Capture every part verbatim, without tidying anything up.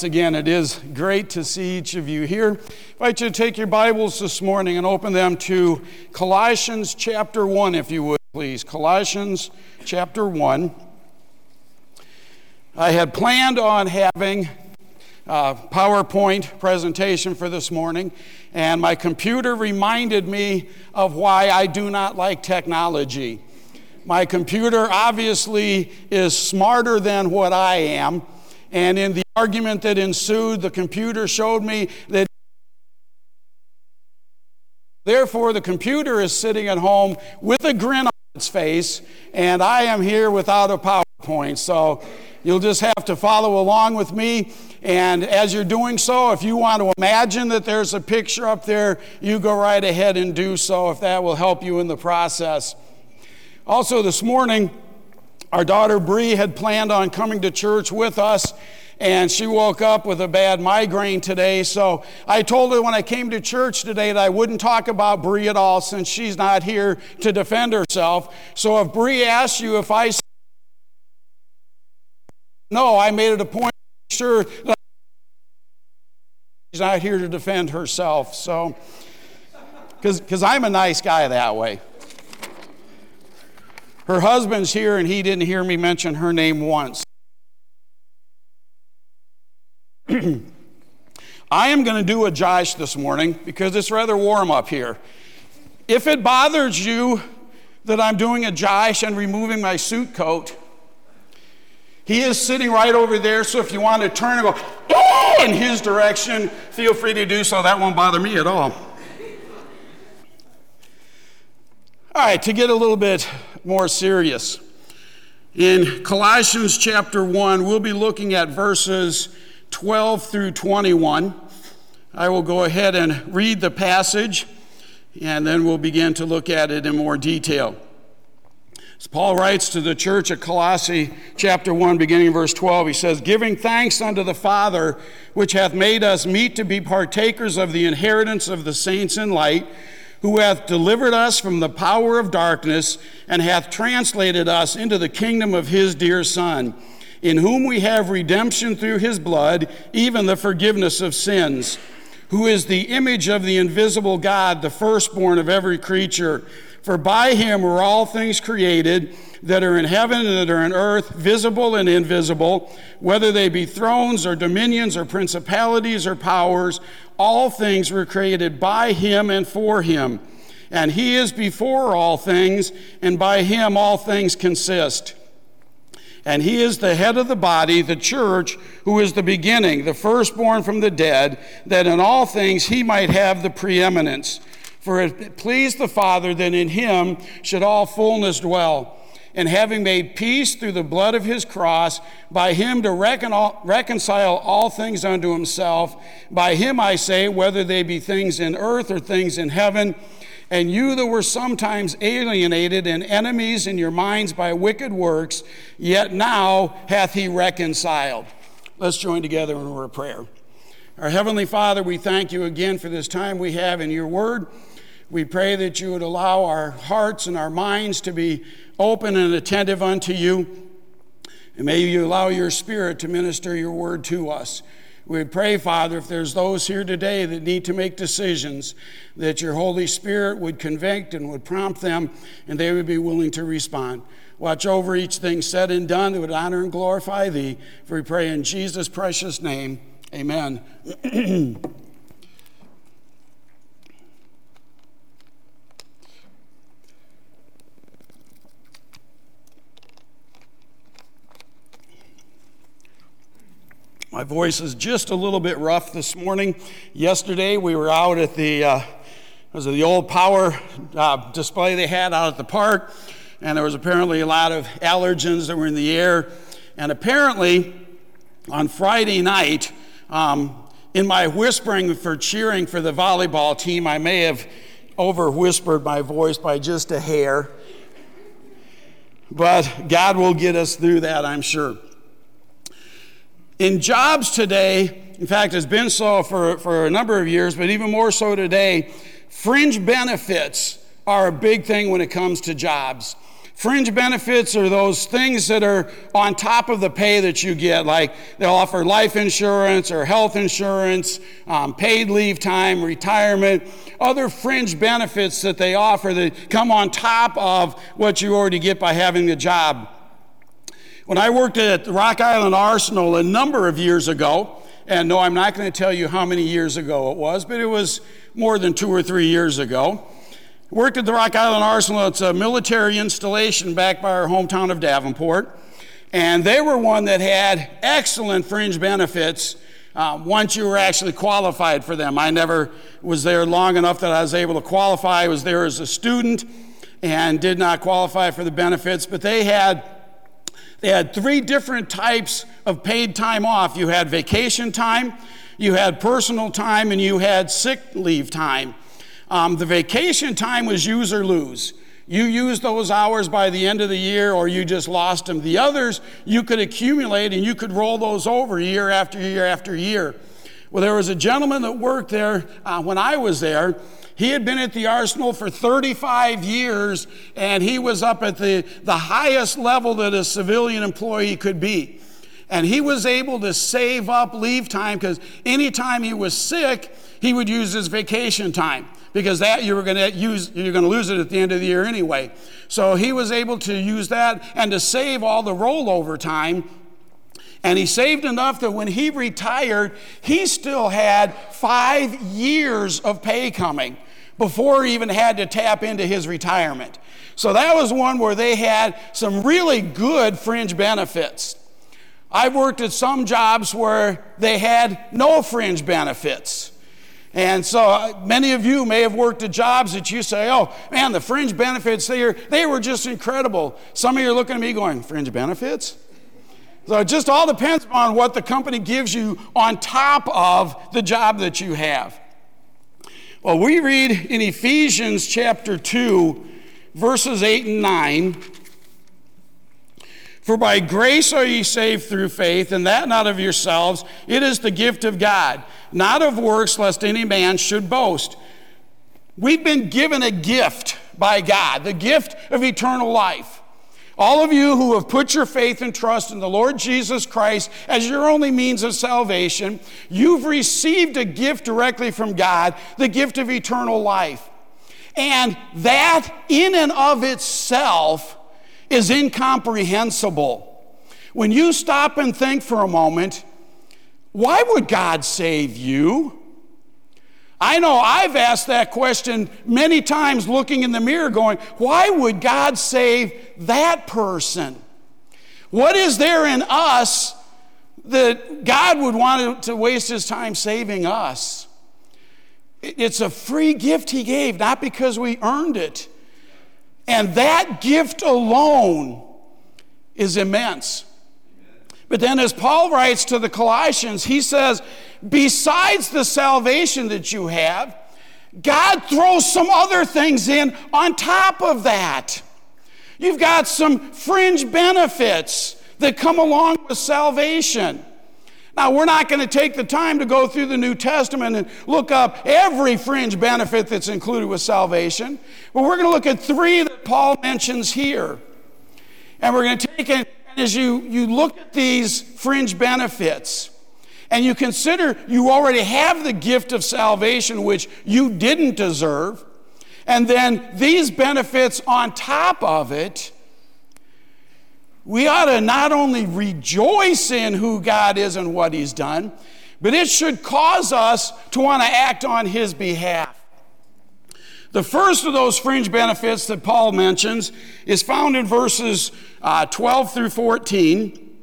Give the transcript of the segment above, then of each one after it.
Again, it is great to see each of you here. I invite you to take your Bibles this morning and open them to Colossians chapter one, if you would, please. Colossians chapter one. I had planned on having a PowerPoint presentation for this morning, and my computer reminded me of why I do not like technology. My computer obviously is smarter than what I am. And in the argument that ensued, the computer showed me that therefore the computer is sitting at home with a grin on its face, and I am here without a PowerPoint. So you'll just have to follow along with me. And as you're doing so, if you want to imagine that there's a picture up there, you go right ahead and do so if that will help you in the process. Also this morning, our daughter Bree had planned on coming to church with us, and she woke up with a bad migraine today. So I told her when I came to church today that I wouldn't talk about Bree at all since she's not here to defend herself. So if Bree asks you if I no, I made it a point to make sure that she's not here to defend herself. So, because because I'm a nice guy that way. Her husband's here, and he didn't hear me mention her name once. I am going to do a Josh this morning because it's rather warm up here. If it bothers you that I'm doing a Josh and removing my suit coat, he is sitting right over there, so if you want to turn and go oh! in his direction, feel free to do so. That won't bother me at all. All right, to get a little bit more serious. In Colossians chapter one, we'll be looking at verses twelve through twenty-one. I will go ahead and read the passage, and then we'll begin to look at it in more detail. As Paul writes to the church at Colossae chapter one, beginning in verse twelve, he says, "Giving thanks unto the Father, which hath made us meet to be partakers of the inheritance of the saints in light, who hath delivered us from the power of darkness, and hath translated us into the kingdom of his dear Son, in whom we have redemption through his blood, even the forgiveness of sins, who is the image of the invisible God, the firstborn of every creature. For by him were all things created, that are in heaven and that are in earth, visible and invisible, whether they be thrones or dominions or principalities or powers, all things were created by him and for him. And he is before all things, and by him all things consist. And he is the head of the body, the church, who is the beginning, the firstborn from the dead, that in all things he might have the preeminence. For it pleased the Father that in him should all fullness dwell. And having made peace through the blood of his cross, by him to recon all, reconcile all things unto himself, by him I say, whether they be things in earth or things in heaven, and you that were sometimes alienated and enemies in your minds by wicked works, yet now hath he reconciled." Let's join together in a word of prayer. Our Heavenly Father, we thank you again for this time we have in your word. We pray that you would allow our hearts and our minds to be open and attentive unto you. And may you allow your Spirit to minister your word to us. We pray, Father, if there's those here today that need to make decisions, that your Holy Spirit would convict and would prompt them, and they would be willing to respond. Watch over each thing said and done that would honor and glorify thee. For we pray in Jesus' precious name, amen. My voice is just a little bit rough this morning. Yesterday we were out at the uh, was it the old power uh, display they had out at the park, and there was apparently a lot of allergens that were in the air. And apparently on Friday night, um, in my whispering for cheering for the volleyball team, I may have over-whispered my voice by just a hair. But God will get us through that, I'm sure. In jobs today, in fact, it's been so for, for a number of years, but even more so today, fringe benefits are a big thing when it comes to jobs. Fringe benefits are those things that are on top of the pay that you get, like they'll offer life insurance or health insurance, um, paid leave time, retirement, other fringe benefits that they offer that come on top of what you already get by having a job. When I worked at the Rock Island Arsenal a number of years ago, and no, I'm not going to tell you how many years ago it was, but it was more than two or three years ago. Worked at the Rock Island Arsenal. It's a military installation back by our hometown of Davenport. And they were one that had excellent fringe benefits um, once you were actually qualified for them. I never was there long enough that I was able to qualify. I was there as a student and did not qualify for the benefits. But they had, they had three different types of paid time off. You had vacation time, you had personal time, and you had sick leave time. Um, the vacation time was use or lose. You used those hours by the end of the year or you just lost them. The others you could accumulate and you could roll those over year after year after year. Well, there was a gentleman that worked there uh, when I was there. He had been at the Arsenal for thirty-five years and he was up at the, the highest level that a civilian employee could be. And he was able to save up leave time because anytime he was sick, he would use his vacation time, because that you were going to use, you're going to lose it at the end of the year anyway. So he was able to use that and to save all the rollover time. And he saved enough that when he retired, he still had five years of pay coming before he even had to tap into his retirement. So that was one where they had some really good fringe benefits. I've worked at some jobs where they had no fringe benefits. And so uh, many of you may have worked at jobs that you say, oh, man, the fringe benefits, they, are, they were just incredible. Some of you are looking at me going, fringe benefits? So it just all depends on what the company gives you on top of the job that you have. Well, we read in Ephesians chapter two, verses eight and nine, "For by grace are ye saved through faith, and that not of yourselves. It is the gift of God, not of works, lest any man should boast." We've been given a gift by God, the gift of eternal life. All of you who have put your faith and trust in the Lord Jesus Christ as your only means of salvation, you've received a gift directly from God, the gift of eternal life. And that in and of itself is incomprehensible. When you stop and think for a moment, why would God save you? I know I've asked that question many times looking in the mirror going, why would God save that person? What is there in us that God would want to waste his time saving us? It's a free gift he gave, not because we earned it. And that gift alone is immense. But then as Paul writes to the Colossians, he says, besides the salvation that you have, God throws some other things in on top of that. You've got some fringe benefits that come along with salvation. Now, we're not going to take the time to go through the New Testament and look up every fringe benefit that's included with salvation, but we're going to look at three that Paul mentions here. And we're going to take it, and as you, you look at these fringe benefits, and you consider you already have the gift of salvation, which you didn't deserve, and then these benefits on top of it, we ought to not only rejoice in who God is and what he's done, but it should cause us to want to act on his behalf. The first of those fringe benefits that Paul mentions is found in verses uh, twelve through fourteen.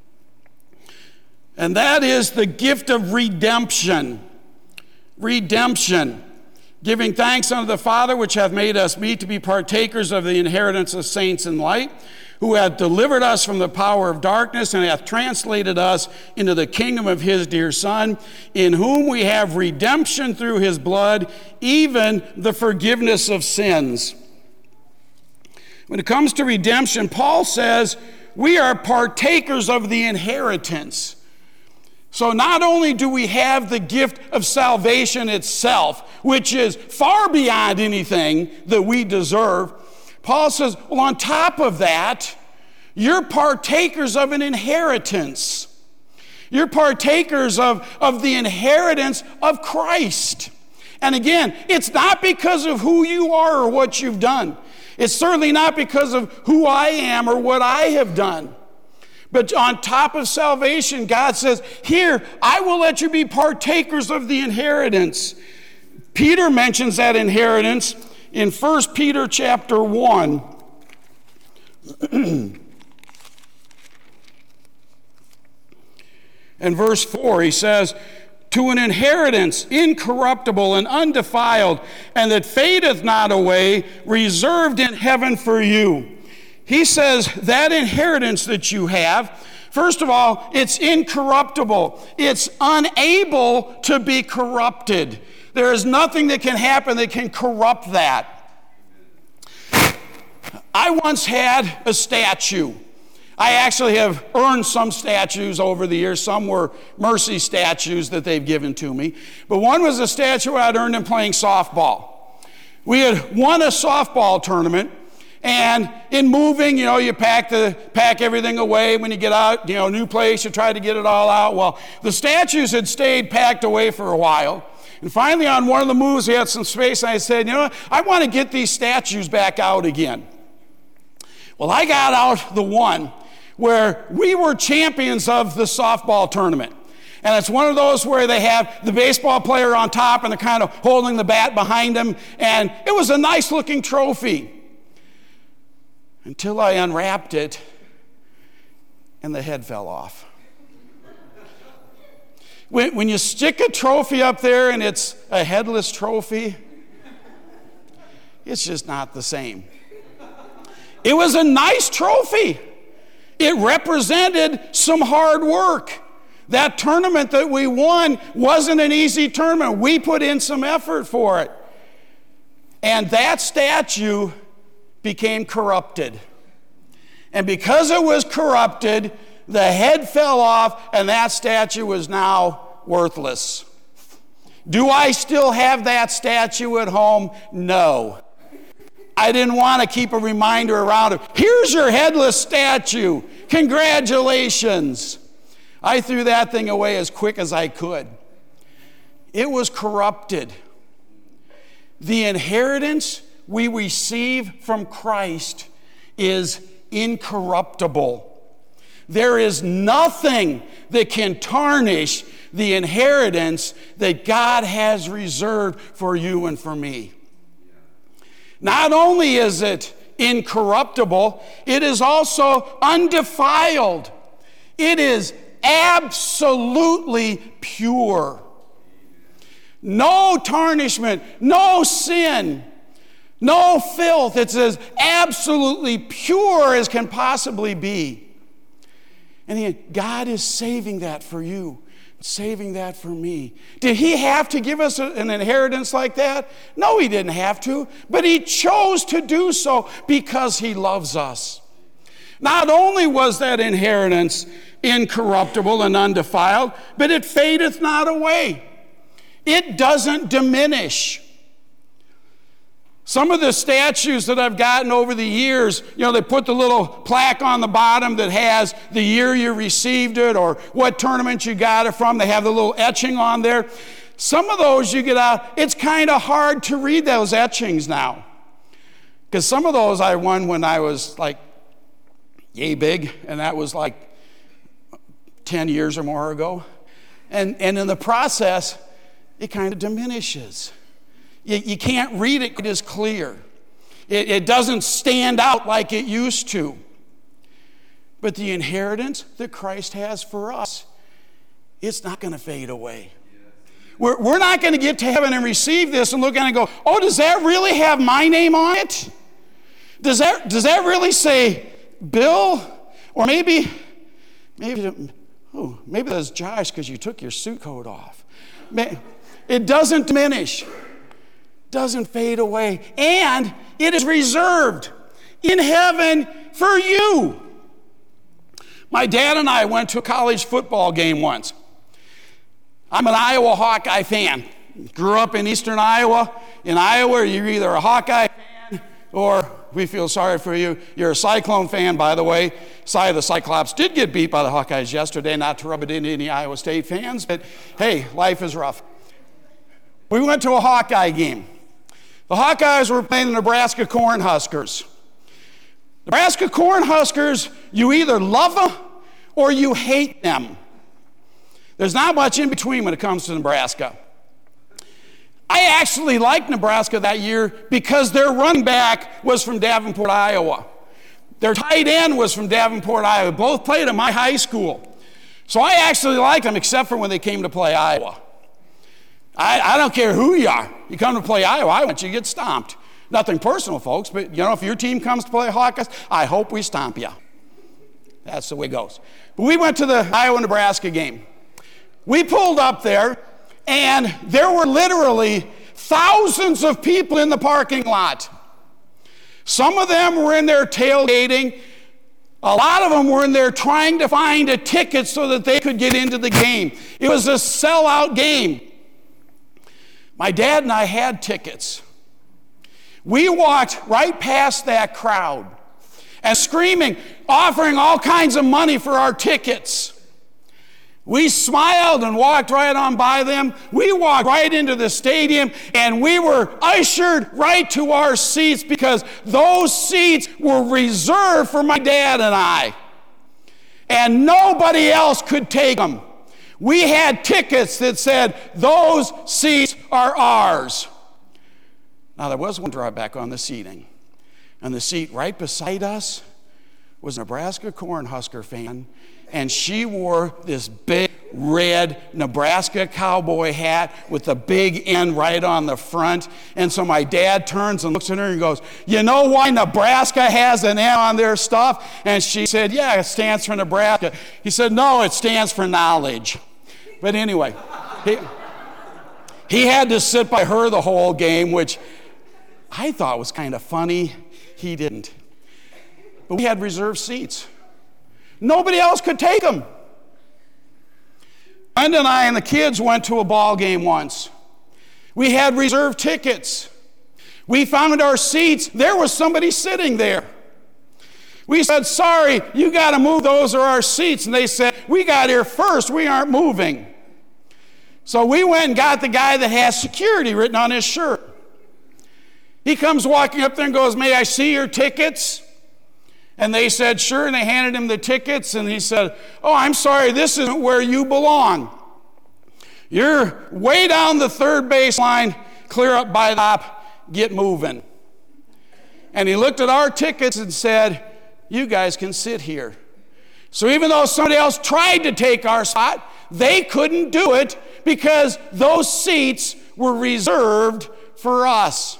And that is the gift of redemption. Redemption. Giving thanks unto the Father, which hath made us meet to be partakers of the inheritance of saints in light, who hath delivered us from the power of darkness and hath translated us into the kingdom of his dear Son, in whom we have redemption through his blood, even the forgiveness of sins. When it comes to redemption, Paul says we are partakers of the inheritance. So not only do we have the gift of salvation itself, which is far beyond anything that we deserve, Paul says, well, on top of that, you're partakers of an inheritance. You're partakers of, of the inheritance of Christ. And again, it's not because of who you are or what you've done. It's certainly not because of who I am or what I have done. But on top of salvation, God says, here, I will let you be partakers of the inheritance. Peter mentions that inheritance in First Peter chapter one. In verse four, he says, to an inheritance incorruptible and undefiled, and that fadeth not away, reserved in heaven for you. He says that inheritance that you have, first of all, it's incorruptible. It's unable to be corrupted. There is nothing that can happen that can corrupt that. I once had a statue. I actually have earned some statues over the years. Some were mercy statues that they've given to me. But one was a statue I'd earned in playing softball. We had won a softball tournament, and in moving, you know, you pack the pack everything away. When you get out, you know, new place, you try to get it all out. Well, the statues had stayed packed away for a while. And finally, on one of the moves, we had some space, and I said, you know what, I want to get these statues back out again. Well, I got out the one where we were champions of the softball tournament. And it's one of those where they have the baseball player on top and they're kind of holding the bat behind him. And it was a nice looking trophy. Until I unwrapped it and the head fell off. When, when you stick a trophy up there and it's a headless trophy, it's just not the same. It was a nice trophy. It represented some hard work. That tournament that we won wasn't an easy tournament. We put in some effort for it. And that statue became corrupted. And because it was corrupted, the head fell off and that statue is now worthless. Do I still have that statue at home? No. I didn't want to keep a reminder around it. Here's your headless statue. Congratulations. I threw that thing away as quick as I could. It was corrupted. The inheritance we receive from Christ is incorruptible. There is nothing that can tarnish the inheritance that God has reserved for you and for me. Not only is it incorruptible, it is also undefiled. It is absolutely pure. No tarnishment, no sin, no filth. It's as absolutely pure as can possibly be. And again, God is saving that for you, saving that for me. Did he have to give us an inheritance like that? No, he didn't have to, but he chose to do so because he loves us. Not only was that inheritance incorruptible and undefiled, but it fadeth not away. It doesn't diminish. Some of the statues that I've gotten over the years, you know, they put the little plaque on the bottom that has the year you received it or what tournament you got it from. They have the little etching on there. Some of those you get out, it's kind of hard to read those etchings now. Because some of those I won when I was like yay big, and that was like ten years or more ago. And, and in the process, it kind of diminishes. You, you can't read it as clear. It, it doesn't stand out like it used to. But the inheritance that Christ has for us, it's not going to fade away. We're, we're not going to get to heaven and receive this and look at it and go, oh, does that really have my name on it? Does that, does that really say Bill? Or maybe, maybe, oh, maybe that's Josh because you took your suit coat off. It doesn't diminish. Doesn't fade away, and it is reserved in heaven for you. My dad and I went to a college football game once. I'm an Iowa Hawkeye fan. Grew up in eastern Iowa. In Iowa, you're either a Hawkeye fan or We feel sorry for you. You're a Cyclone fan, by the way. Sorry, the Cyclops did get beat by the Hawkeyes yesterday, not to rub it into any Iowa State fans, but hey, life is rough. We went to a Hawkeye game. The Hawkeyes were playing the Nebraska Cornhuskers. Nebraska Cornhuskers, you either love them or you hate them. There's not much in between when it comes to Nebraska. I actually liked Nebraska that year because their running back was from Davenport, Iowa. Their tight end was from Davenport, Iowa. Both played at my high school. So I actually liked them, except for when they came to play Iowa. I, I don't care who you are. You come to play Iowa, I want you to get stomped. Nothing personal, folks, but you know, if your team comes to play Hawkeyes, I hope we stomp you. That's the way it goes. But we went to the Iowa-Nebraska game. We pulled up there, and there were literally thousands of people in the parking lot. Some of them were in there tailgating. A lot of them were in there trying to find a ticket so that they could get into the game. It was a sellout game. My dad and I had tickets. We walked right past that crowd and screaming, offering all kinds of money for our tickets. We smiled and walked right on by them. We walked right into the stadium, and we were ushered right to our seats because those seats were reserved for my dad and I. And nobody else could take them. We had tickets that said, those seats are ours. Now, there was one drawback on the seating. And the seat right beside us was a Nebraska Cornhusker fan, and she wore this big red Nebraska cowboy hat with the big N right on the front. And so my dad turns and looks at her and goes, you know why Nebraska has an N on their stuff? And she said, yeah, it stands for Nebraska. He said, no, it stands for knowledge. But anyway, he, he had to sit by her the whole game, which I thought was kind of funny. He didn't. But we had reserved seats. Nobody else could take them. Brenda and I and the kids went to a ball game once. We had reserved tickets. We found our seats. There was somebody sitting there. We said, sorry, you got to move. Those are our seats. And they said, we got here first. We aren't moving. So we went and got the guy that has security written on his shirt. He comes walking up there and goes, may I see your tickets? And they said, sure, and they handed him the tickets, and he said, oh, I'm sorry, this isn't where you belong. You're way down the third baseline, clear up by the top, get moving. And he looked at our tickets and said, you guys can sit here. So even though somebody else tried to take our spot, they couldn't do it because those seats were reserved for us.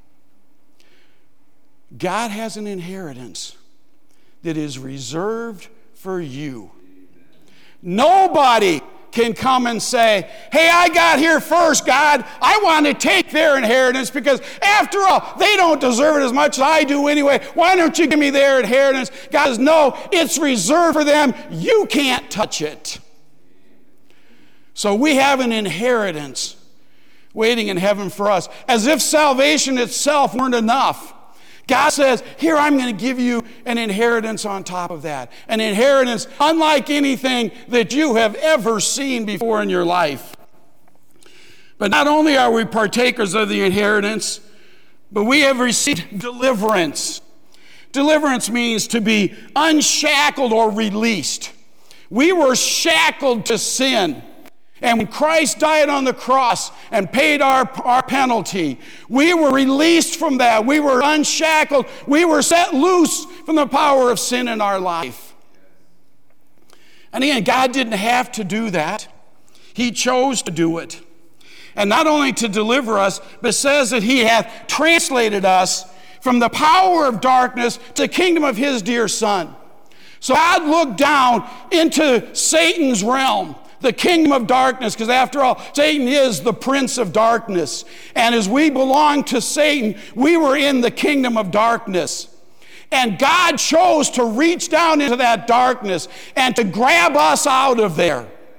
God has an inheritance that is reserved for you. Nobody can come and say, hey, I got here first, God. I want to take their inheritance because after all, they don't deserve it as much as I do anyway. Why don't you give me their inheritance? God says, no, it's reserved for them. You can't touch it. So we have an inheritance waiting in heaven for us, as if salvation itself weren't enough. God says, here, I'm going to give you an inheritance on top of that. An inheritance unlike anything that you have ever seen before in your life. But not only are we partakers of the inheritance, but we have received deliverance. Deliverance means to be unshackled or released. We were shackled to sin. And when Christ died on the cross and paid our, our penalty, we were released from that. We were unshackled. We were set loose from the power of sin in our life. And again, God didn't have to do that. He chose to do it. And not only to deliver us, but says that he hath translated us from the power of darkness to the kingdom of his dear Son. So God looked down into Satan's realm, the kingdom of darkness, because after all, Satan is the prince of darkness. And as we belong to Satan, we were in the kingdom of darkness. And God chose to reach down into that darkness and to grab us out of there.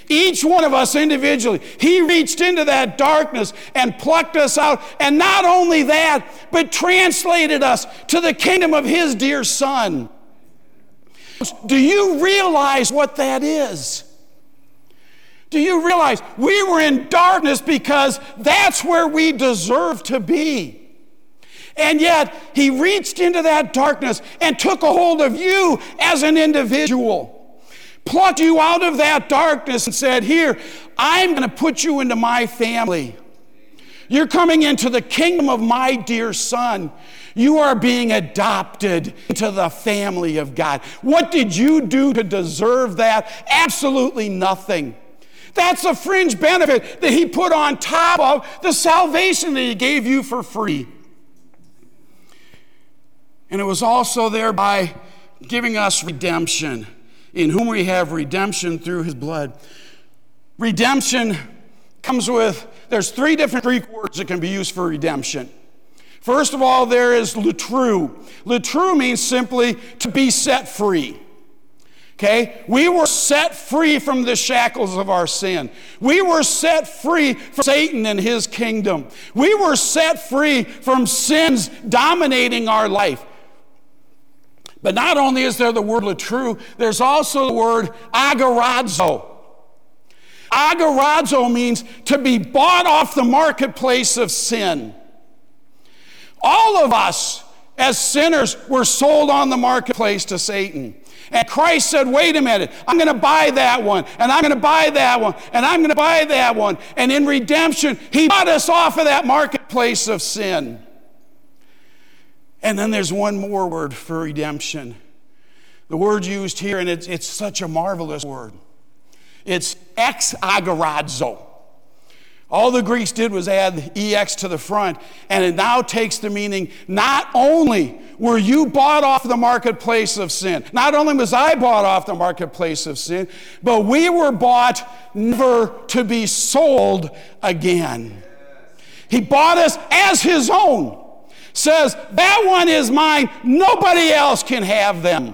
Each one of us individually, he reached into that darkness and plucked us out. And not only that, but translated us to the kingdom of his dear Son. Do you realize what that is? Do you realize we were in darkness because that's where we deserve to be? And yet, he reached into that darkness and took a hold of you as an individual, plucked you out of that darkness and said, here, I'm going to put you into my family. You're coming into the kingdom of my dear Son. You are being adopted into the family of God. What did you do to deserve that? Absolutely nothing. That's a fringe benefit that he put on top of the salvation that he gave you for free. And it was also thereby giving us redemption, in whom we have redemption through his blood. Redemption comes with, there's three different Greek words that can be used for redemption. First of all, there is latru. Latru means simply to be set free. Okay? We were set free from the shackles of our sin. We were set free from Satan and his kingdom. We were set free from sins dominating our life. But not only is there the word latru, there's also the word agorazo. Agorazo means to be bought off the marketplace of sin. All of us as sinners were sold on the marketplace to Satan. And Christ said, wait a minute, I'm going to buy that one, and I'm going to buy that one, and I'm going to buy that one. And in redemption, he bought us off of that marketplace of sin. And then there's one more word for redemption. The word used here, and it's, it's such a marvelous word. It's ex-agorazo. All the Greeks did was add the ex to the front, and it now takes the meaning, not only were you bought off the marketplace of sin, not only was I bought off the marketplace of sin, but we were bought never to be sold again. He bought us as his own. Says, that one is mine, nobody else can have them.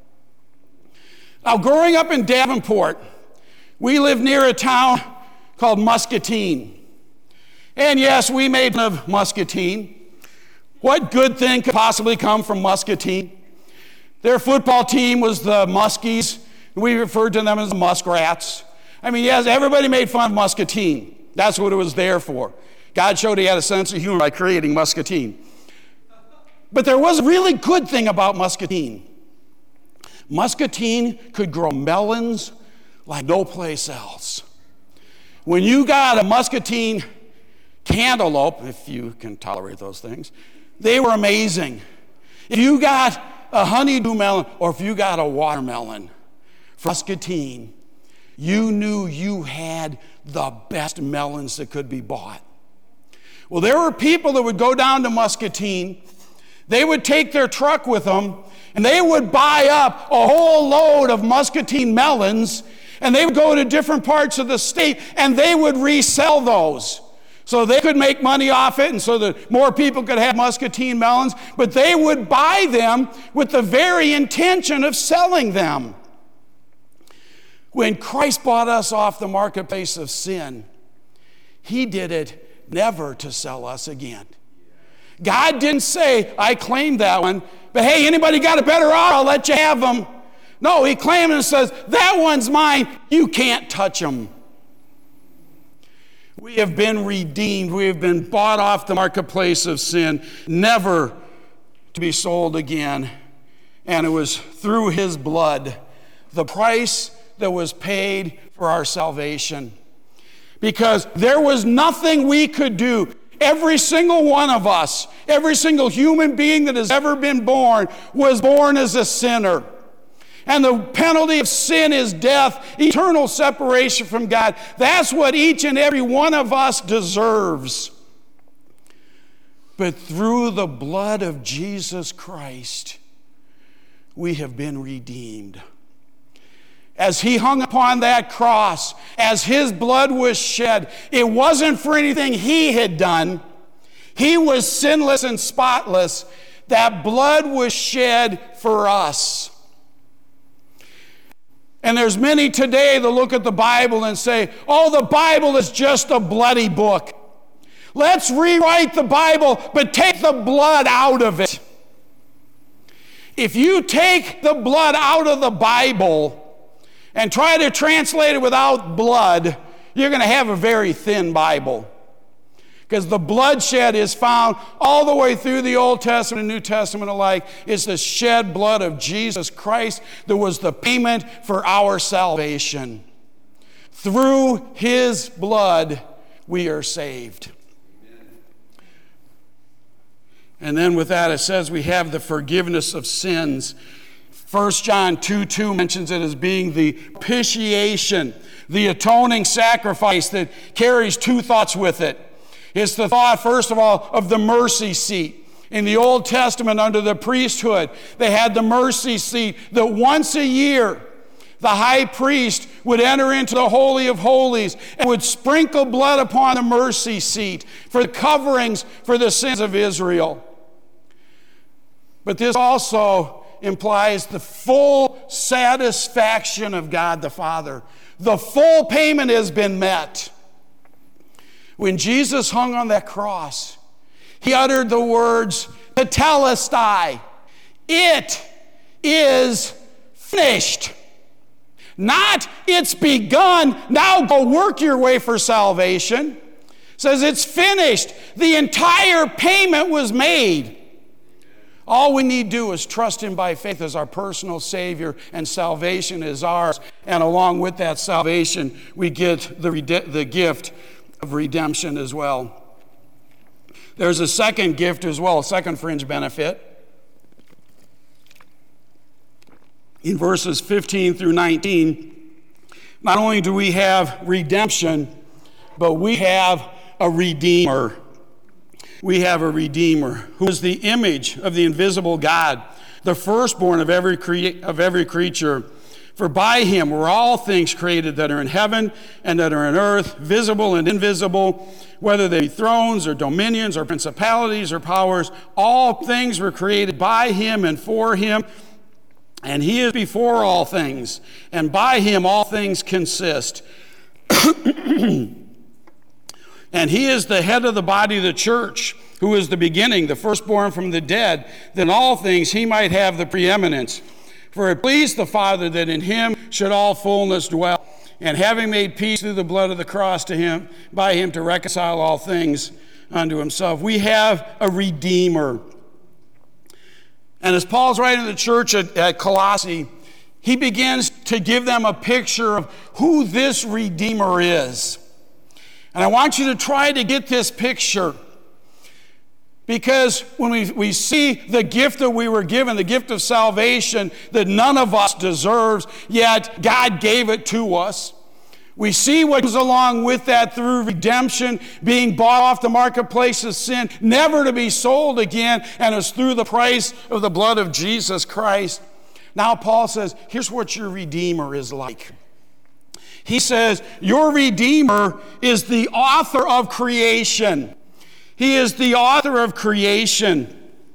Now, growing up in Davenport, we lived near a town called Muscatine. And yes, we made fun of Muscatine. What good thing could possibly come from Muscatine? Their football team was the Muskies. We referred to them as the Muskrats. I mean, yes, everybody made fun of Muscatine. That's what it was there for. God showed he had a sense of humor by creating Muscatine. But there was a really good thing about Muscatine. Muscatine could grow melons like no place else. When you got a Muscatine cantaloupe, if you can tolerate those things, they were amazing. If you got a honeydew melon or if you got a watermelon from Muscatine, you knew you had the best melons that could be bought. Well, there were people that would go down to Muscatine. They would take their truck with them, and they would buy up a whole load of Muscatine melons, and they would go to different parts of the state, and they would resell those. So they could make money off it, and so that more people could have Muscatine melons, but they would buy them with the very intention of selling them. When Christ bought us off the marketplace of sin, he did it never to sell us again. God didn't say, I claim that one, but hey, anybody got a better offer, I'll let you have them. No, he claimed and says, that one's mine, you can't touch them. We have been redeemed. We have been bought off the marketplace of sin, never to be sold again. And it was through his blood, the price that was paid for our salvation. Because there was nothing we could do. Every single one of us, every single human being that has ever been born was born as a sinner. And the penalty of sin is death, eternal separation from God. That's what each and every one of us deserves. But through the blood of Jesus Christ, we have been redeemed. As he hung upon that cross, as his blood was shed, it wasn't for anything he had done. He was sinless and spotless. That blood was shed for us. And there's many today that look at the Bible and say, oh, the Bible is just a bloody book. Let's rewrite the Bible, but take the blood out of it. If you take the blood out of the Bible and try to translate it without blood, you're going to have a very thin Bible. Because the bloodshed is found all the way through the Old Testament and New Testament alike. It's the shed blood of Jesus Christ that was the payment for our salvation. Through his blood, we are saved. And then with that, it says we have the forgiveness of sins. First John two two mentions it as being the propitiation, the atoning sacrifice that carries two thoughts with it. It's the thought, first of all, of the mercy seat. In the Old Testament, under the priesthood, they had the mercy seat that once a year, the high priest would enter into the Holy of Holies and would sprinkle blood upon the mercy seat for the coverings for the sins of Israel. But this also implies the full satisfaction of God the Father. The full payment has been met. When Jesus hung on that cross, he uttered the words, tetelestai, it is finished. Not, it's begun, now go work your way for salvation. It says it's finished. The entire payment was made. All we need to do is trust him by faith as our personal Savior, and salvation is ours. And along with that salvation, we get the, the gift of redemption as well. There's a second gift as well, a second fringe benefit. In verses fifteen through nineteen, not only do we have redemption, but we have a Redeemer. We have a Redeemer who is the image of the invisible God, the firstborn of every crea- of every creature. For by him were all things created that are in heaven and that are in earth, visible and invisible, whether they be thrones or dominions or principalities or powers. All things were created by him and for him. And he is before all things, and by him all things consist. And he is the head of the body of the church, who is the beginning, the firstborn from the dead, that in all things he might have the preeminence. For it pleased the Father that in him should all fullness dwell, and having made peace through the blood of the cross to him, by him to reconcile all things unto himself. We have a Redeemer. And as Paul's writing to the church at, at Colossae, he begins to give them a picture of who this Redeemer is. And I want you to try to get this picture, because when we, we see the gift that we were given, the gift of salvation that none of us deserves, yet God gave it to us. We see what comes along with that through redemption, being bought off the marketplace of sin, never to be sold again, and it's through the price of the blood of Jesus Christ. Now Paul says, here's what your Redeemer is like. He says, your Redeemer is the author of creation. He is the author of creation.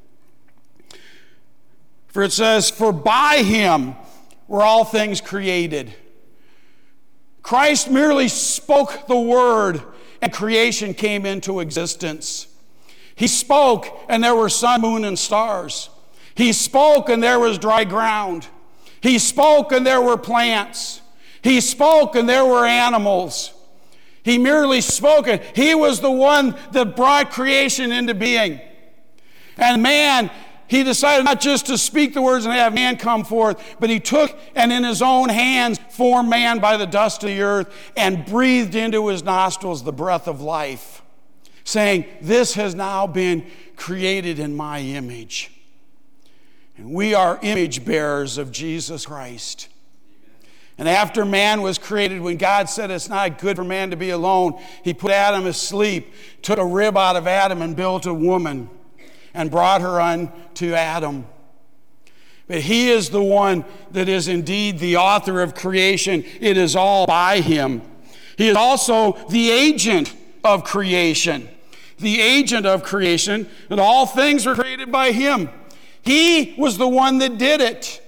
For it says, for by him were all things created. Christ merely spoke the word and creation came into existence. He spoke and there were sun, moon, and stars. He spoke and there was dry ground. He spoke and there were plants. He spoke and there were animals. He merely spoke it. He was the one that brought creation into being. And man, he decided not just to speak the words and have man come forth, but he took and in his own hands formed man by the dust of the earth and breathed into his nostrils the breath of life, saying, this has now been created in my image. And we are image bearers of Jesus Christ. And after man was created, when God said it's not good for man to be alone, he put Adam asleep, took a rib out of Adam and built a woman and brought her unto Adam. But he is the one that is indeed the author of creation. It is all by him. He is also the agent of creation. The agent of creation, that all things were created by him. He was the one that did it.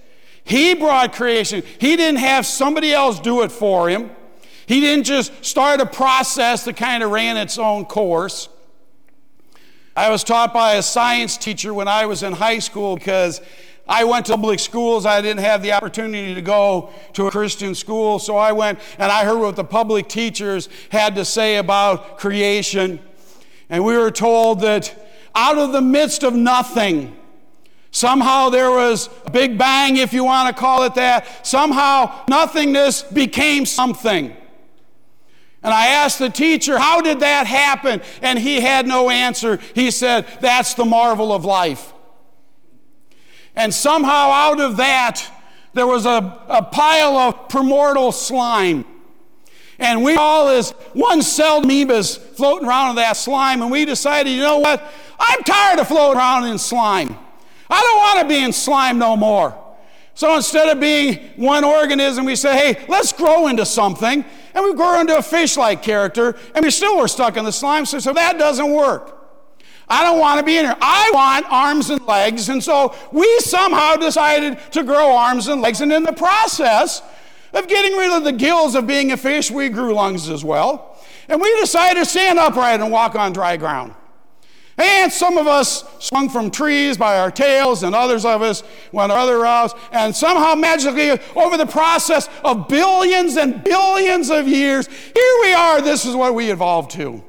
He brought creation. He didn't have somebody else do it for him. He didn't just start a process that kind of ran its own course. I was taught by a science teacher when I was in high school because I went to public schools. I didn't have the opportunity to go to a Christian school, so I went and I heard what the public teachers had to say about creation. And we were told that out of the midst of nothing, somehow there was a big bang, if you want to call it that. Somehow nothingness became something. And I asked the teacher, how did that happen? And he had no answer. He said, that's the marvel of life. And somehow out of that, there was a, a pile of primordial slime. And we all, as one-celled amoebas, floating around in that slime, and we decided, you know what? I'm tired of floating around in slime. I don't want to be in slime no more. So instead of being one organism, we say, hey, let's grow into something. And we grow into a fish-like character, and we still were stuck in the slime, so, so that doesn't work. I don't want to be in here. I want arms and legs, and so we somehow decided to grow arms and legs, and in the process of getting rid of the gills of being a fish, we grew lungs as well. And we decided to stand upright and walk on dry ground. And some of us swung from trees by our tails, and others of us went other routes. And somehow, magically, over the process of billions and billions of years, here we are. This is what we evolved to.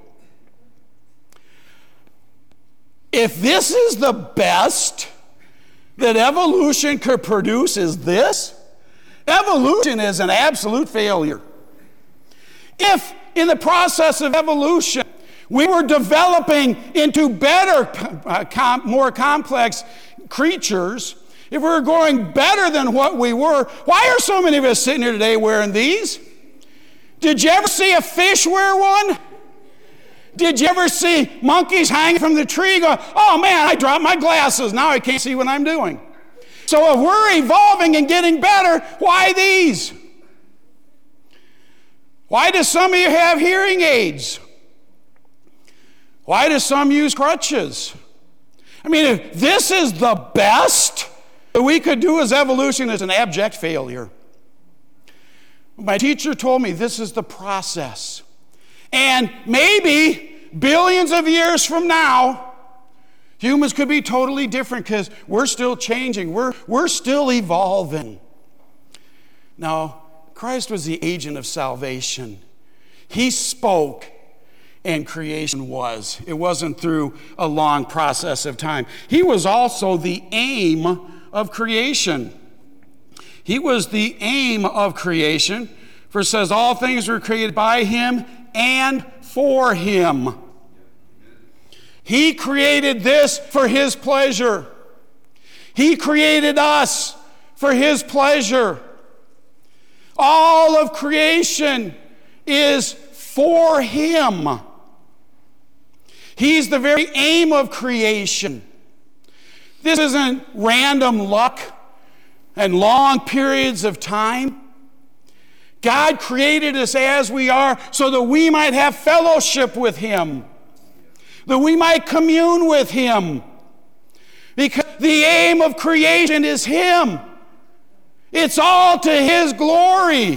If this is the best that evolution could produce, is this? Evolution is an absolute failure. If in the process of evolution, we were developing into better, uh, com- more complex creatures, if we were growing better than what we were, why are so many of us sitting here today wearing these? Did you ever see a fish wear one? Did you ever see monkeys hanging from the tree going, oh man, I dropped my glasses, now I can't see what I'm doing? So if we're evolving and getting better, why these? Why do some of you have hearing aids? Why do some use crutches? I mean, if this is the best that we could do as evolution, it's an abject failure. My teacher told me this is the process. And maybe billions of years from now, humans could be totally different because we're still changing. We're, we're still evolving. Now, Christ was the agent of salvation. He spoke, and creation was. It wasn't through a long process of time. He was also the aim of creation. He was the aim of creation. For it says, all things were created by him and for him. He created this for his pleasure. He created us for his pleasure. All of creation is for him. He's the very aim of creation. This isn't random luck and long periods of time. God created us as we are so that we might have fellowship with him, that we might commune with him, because the aim of creation is him. It's all to his glory.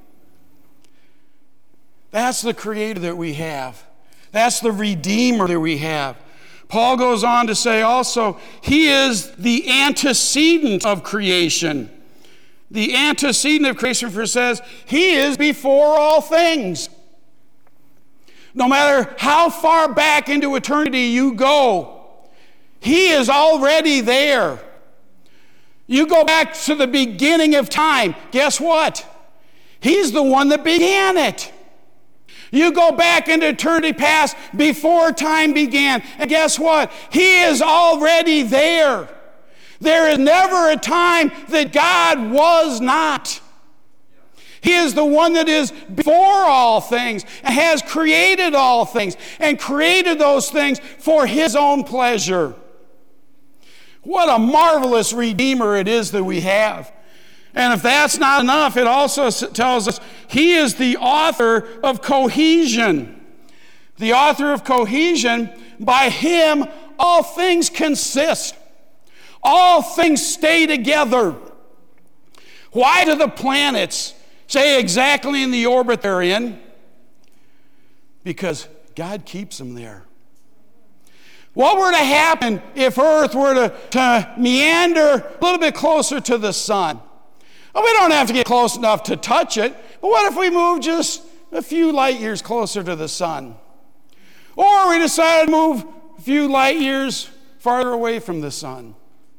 That's the creator that we have. That's the Redeemer that we have. Paul goes on to say also, he is the antecedent of creation. The antecedent of creation, for it says, he is before all things. No matter how far back into eternity you go, he is already there. You go back to the beginning of time, guess what? He's the one that began it. You go back into eternity past before time began, and guess what? He is already there. There is never a time that God was not. He is the one that is before all things and has created all things and created those things for his own pleasure. What a marvelous Redeemer it is that we have. And if that's not enough, it also tells us he is the author of cohesion. The author of cohesion, by him all things consist. All things stay together. Why do the planets stay exactly in the orbit they're in? Because God keeps them there. What were to happen if Earth were to, to meander a little bit closer to the sun? Well, we don't have to get close enough to touch it, but what if we move just a few light years closer to the sun? Or we decide to move a few light years farther away from the sun.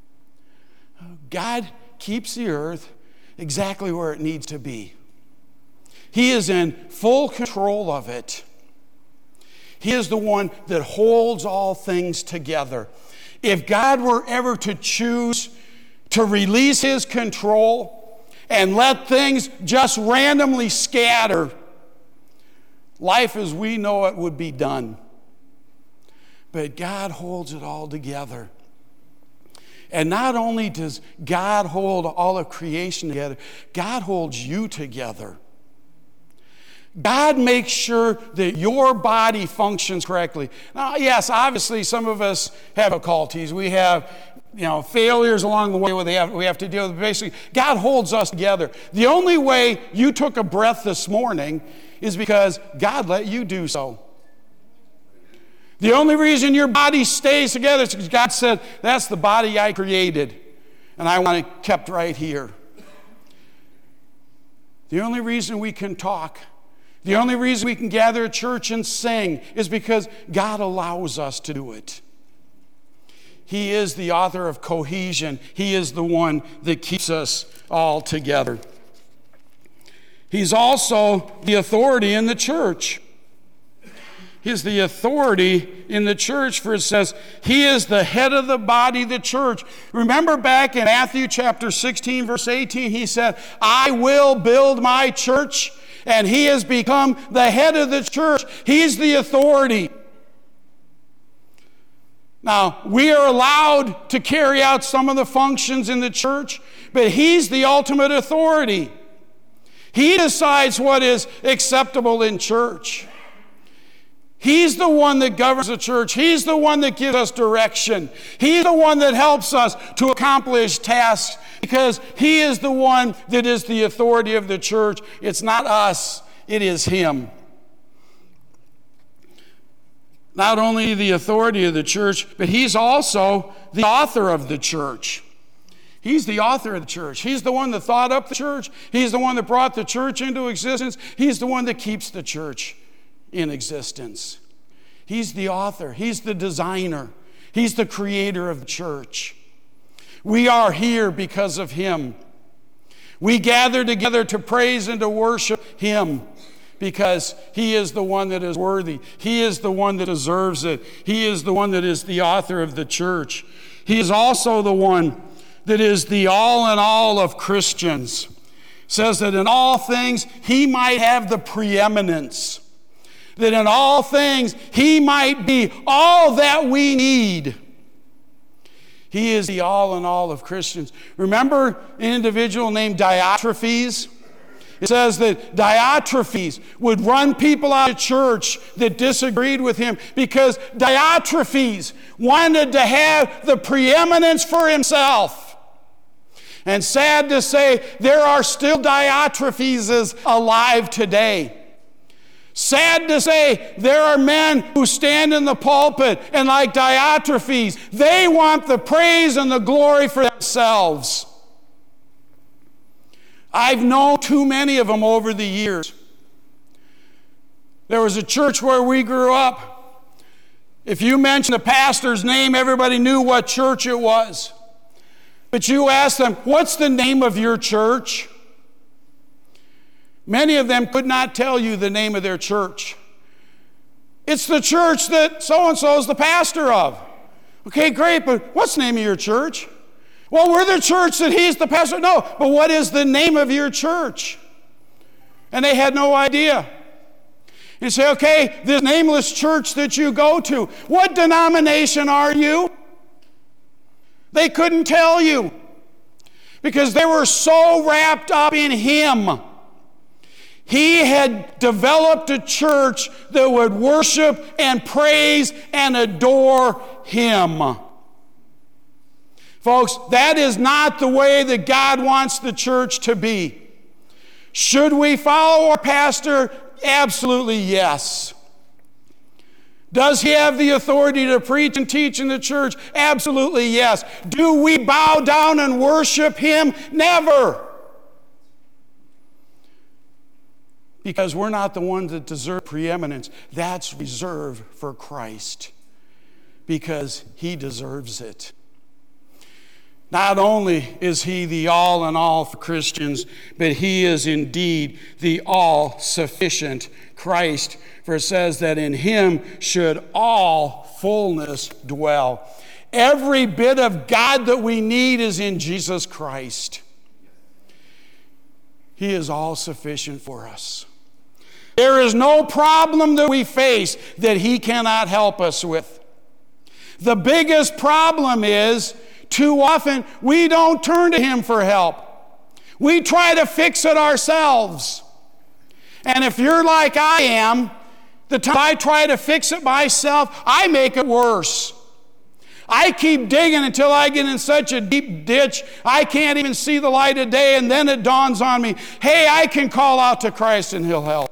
God keeps the earth exactly where it needs to be. He is in full control of it. He is the one that holds all things together. If God were ever to choose to release his control and let things just randomly scatter, life as we know it would be done. But God holds it all together. And not only does God hold all of creation together, God holds you together. God makes sure that your body functions correctly. Now, yes, obviously some of us have difficulties. We have, you know, failures along the way where they have, we have to deal with. Basically, God holds us together. The only way you took a breath this morning is because God let you do so. The only reason your body stays together is because God said, that's the body I created, and I want it kept right here. The only reason we can talk, the only reason we can gather at church and sing is because God allows us to do it. He is the author of cohesion. He is the one that keeps us all together. He's also the authority in the church. He's the authority in the church, for it says, he is the head of the body, the church. Remember back in Matthew chapter sixteen, verse eighteen, he said, I will build my church. And he has become the head of the church. He's the authority. Now, we are allowed to carry out some of the functions in the church, but he's the ultimate authority. He decides what is acceptable in church. He's the one that governs the church. He's the one that gives us direction. He's the one that helps us to accomplish tasks because he is the one that is the authority of the church. It's not us, it is him. Not only the authority of the church, but he's also the author of the church. He's the author of the church. He's the one that thought up the church. He's the one that brought the church into existence. He's the one that keeps the church in existence. He's the author. He's the designer. He's the creator of the church. We are here because of him. We gather together to praise and to worship him because he is the one that is worthy. He is the one that deserves it. He is the one that is the author of the church. He is also the one that is the all in all of Christians. It says that in all things he might have the preeminence. That in all things he might be all that we need. He is the all in all of Christians. Remember an individual named Diotrephes? It says that Diotrephes would run people out of church that disagreed with him because Diotrephes wanted to have the preeminence for himself. And sad to say, there are still Diotrepheses alive today. Sad to say, there are men who stand in the pulpit and like Diotrephes, they want the praise and the glory for themselves. I've known too many of them over the years. There was a church where we grew up. If you mentioned the pastor's name, everybody knew what church it was. But you asked them, what's the name of your church? Many of them could not tell you the name of their church. It's the church that so-and-so is the pastor of. Okay, great, but what's the name of your church? Well, we're the church that he's the pastor. No, but what is the name of your church? And they had no idea. You say, okay, this nameless church that you go to, what denomination are you? They couldn't tell you because they were so wrapped up in him. He had developed a church that would worship and praise and adore him. Folks, that is not the way that God wants the church to be. Should we follow our pastor? Absolutely yes. Does he have the authority to preach and teach in the church? Absolutely yes. Do we bow down and worship him? Never. Because we're not the ones that deserve preeminence. That's reserved for Christ. Because he deserves it. Not only is he the all in all for Christians, but he is indeed the all-sufficient Christ. For it says that in him should all fullness dwell. Every bit of God that we need is in Jesus Christ. He is all sufficient for us. There is no problem that we face that he cannot help us with. The biggest problem is, too often, we don't turn to him for help. We try to fix it ourselves. And if you're like I am, the time I try to fix it myself, I make it worse. I keep digging until I get in such a deep ditch, I can't even see the light of day, and then it dawns on me, hey, I can call out to Christ and he'll help.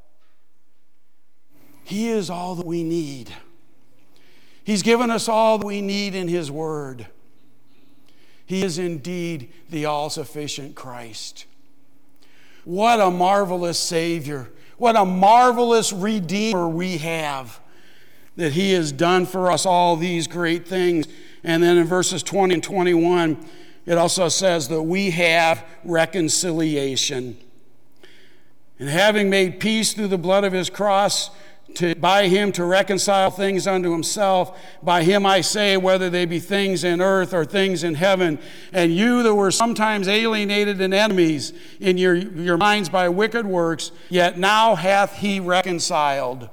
He is all that we need. He's given us all that we need in his word. He is indeed the all-sufficient Christ. What a marvelous Savior. What a marvelous Redeemer we have, that he has done for us all these great things. And then in verses twenty and twenty-one, it also says that we have reconciliation. And having made peace through the blood of his cross, To, by him to reconcile things unto himself. By him I say, whether they be things in earth or things in heaven. And you that were sometimes alienated and enemies in your, your minds by wicked works, yet now hath he reconciled.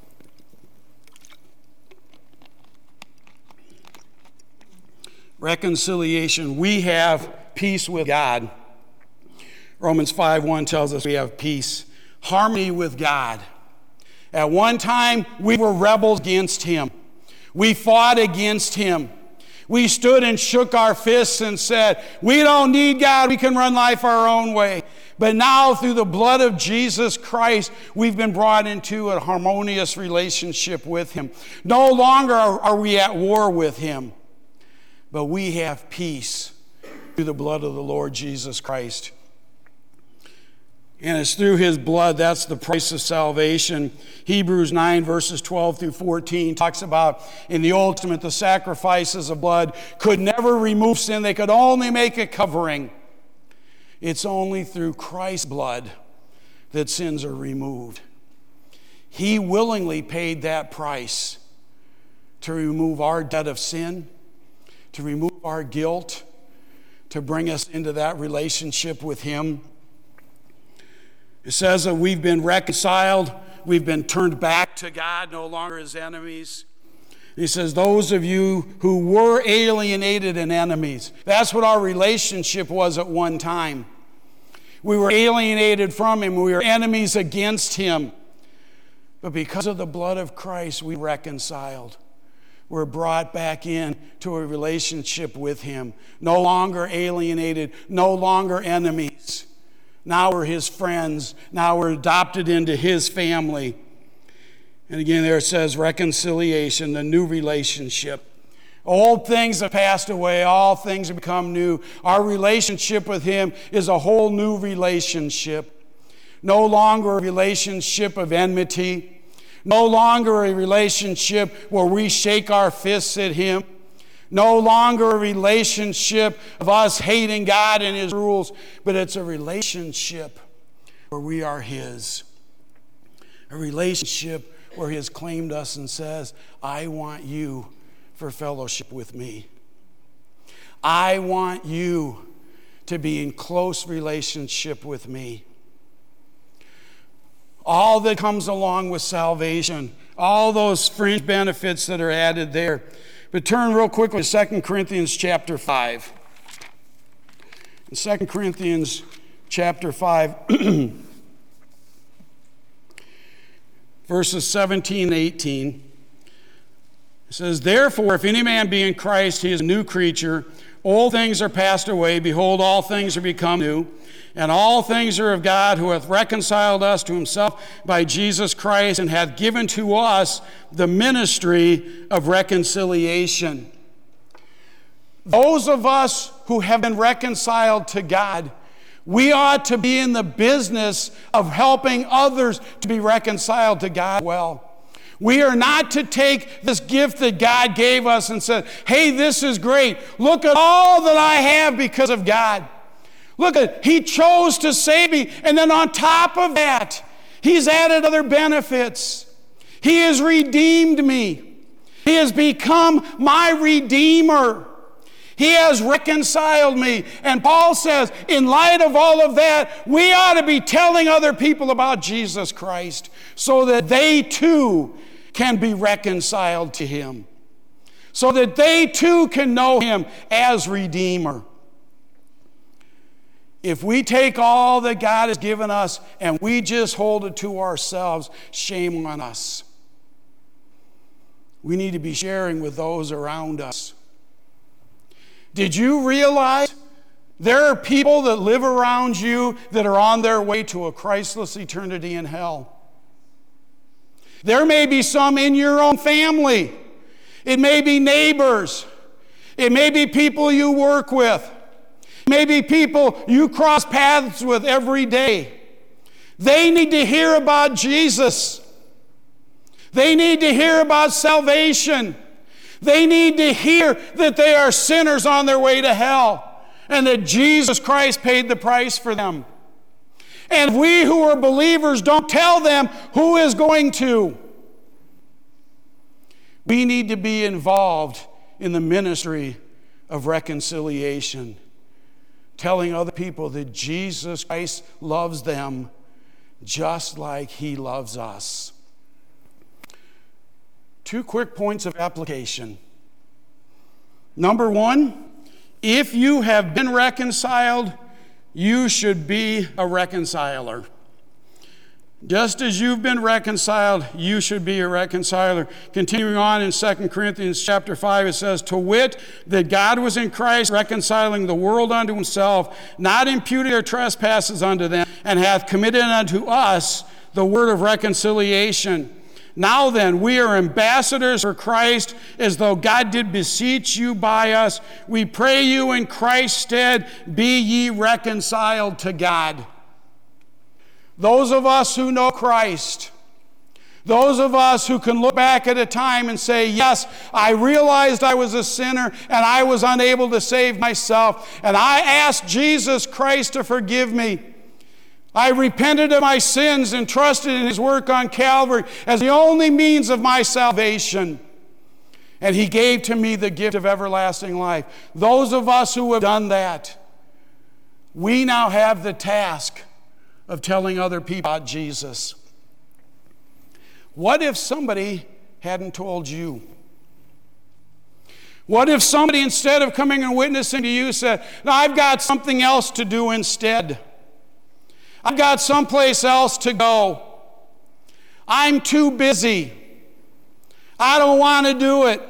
Reconciliation. We have peace with God. Romans five one tells us we have peace. Harmony with God. At one time, we were rebels against him. We fought against him. We stood and shook our fists and said, we don't need God, we can run life our own way. But now, through the blood of Jesus Christ, we've been brought into a harmonious relationship with him. No longer are we at war with him, but we have peace through the blood of the Lord Jesus Christ. And it's through his blood, that's the price of salvation. Hebrews nine, verses twelve through fourteen talks about, in the Old Testament, the sacrifices of blood could never remove sin. They could only make a covering. It's only through Christ's blood that sins are removed. He willingly paid that price to remove our debt of sin, to remove our guilt, to bring us into that relationship with him. It says that we've been reconciled, we've been turned back to God, no longer as enemies. He says, those of you who were alienated and enemies. That's what our relationship was at one time. We were alienated from him, we were enemies against him. But because of the blood of Christ, we reconciled. We're brought back in to a relationship with him. No longer alienated, no longer enemies. Now we're his friends. Now we're adopted into his family. And again, there it says reconciliation, the new relationship. Old things have passed away. All things have become new. Our relationship with him is a whole new relationship. No longer a relationship of enmity. No longer a relationship where we shake our fists at him. No longer a relationship of us hating God and his rules, but it's a relationship where we are his. A relationship where he has claimed us and says, I want you for fellowship with me. I want you to be in close relationship with me. All that comes along with salvation, all those fringe benefits that are added there. But turn real quickly to Second Corinthians chapter five. In Second Corinthians chapter five, verses seventeen and eighteen. It says, therefore, if any man be in Christ, he is a new creature. Old things are passed away. Behold, all things are become new. And all things are of God, who hath reconciled us to himself by Jesus Christ, and hath given to us the ministry of reconciliation. Those of us who have been reconciled to God, we ought to be in the business of helping others to be reconciled to God well. We are not to take this gift that God gave us and say, hey, this is great. Look at all that I have because of God. Look at, he chose to save me. And then on top of that, he's added other benefits. He has redeemed me. He has become my redeemer. He has reconciled me. And Paul says, in light of all of that, we ought to be telling other people about Jesus Christ so that they too can be reconciled to him, so that they too can know him as Redeemer. If we take all that God has given us and we just hold it to ourselves, shame on us. We need to be sharing with those around us. Did you realize there are people that live around you that are on their way to a Christless eternity in hell? There may be some in your own family. It may be neighbors. It may be people you work with. It may be people you cross paths with every day. They need to hear about Jesus. They need to hear about salvation. They need to hear that they are sinners on their way to hell and that Jesus Christ paid the price for them. And we who are believers don't tell them, who is going to? We need to be involved in the ministry of reconciliation, telling other people that Jesus Christ loves them just like he loves us. Two quick points of application. Number one, if you have been reconciled, you should be a reconciler. Just as you've been reconciled, you should be a reconciler. Continuing on in Second Corinthians chapter five, it says, to wit, that God was in Christ reconciling the world unto himself, not imputing their trespasses unto them, and hath committed unto us the word of reconciliation. Now then, we are ambassadors for Christ, as though God did beseech you by us. We pray you in Christ's stead, be ye reconciled to God. Those of us who know Christ, those of us who can look back at a time and say, yes, I realized I was a sinner and I was unable to save myself, and I asked Jesus Christ to forgive me. I repented of my sins and trusted in his work on Calvary as the only means of my salvation. And he gave to me the gift of everlasting life. Those of us who have done that, we now have the task of telling other people about Jesus. What if somebody hadn't told you? What if somebody, instead of coming and witnessing to you, said, no, I've got something else to do instead. I've got someplace else to go. I'm too busy. I don't want to do it.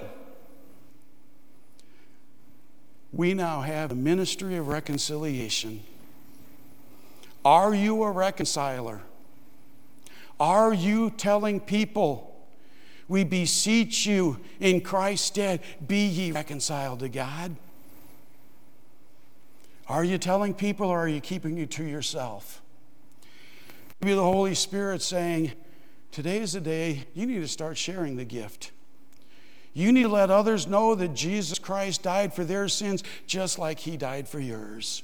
We now have a ministry of reconciliation. Are you a reconciler? Are you telling people, we beseech you in Christ's stead, be ye reconciled to God? Are you telling people, or are you keeping it to yourself? Maybe the Holy Spirit saying, today is the day you need to start sharing the gift. You need to let others know that Jesus Christ died for their sins just like he died for yours.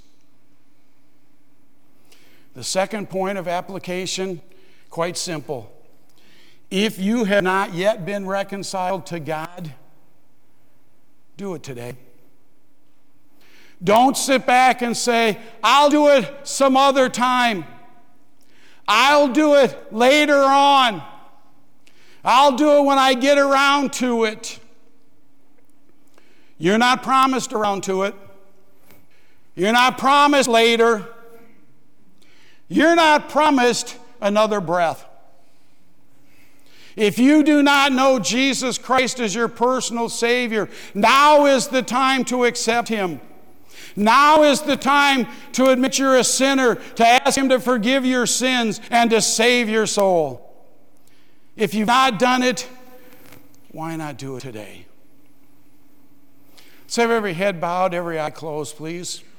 The second point of application, quite simple. If you have not yet been reconciled to God, do it today. Don't sit back and say, I'll do it some other time. I'll do it later on. I'll do it when I get around to it. You're not promised around to it. You're not promised later. You're not promised another breath. If you do not know Jesus Christ as your personal Savior, now is the time to accept Him. Now is the time to admit you're a sinner, to ask Him to forgive your sins and to save your soul. If you've not done it, why not do it today? Let's have every head bowed, every eye closed, please.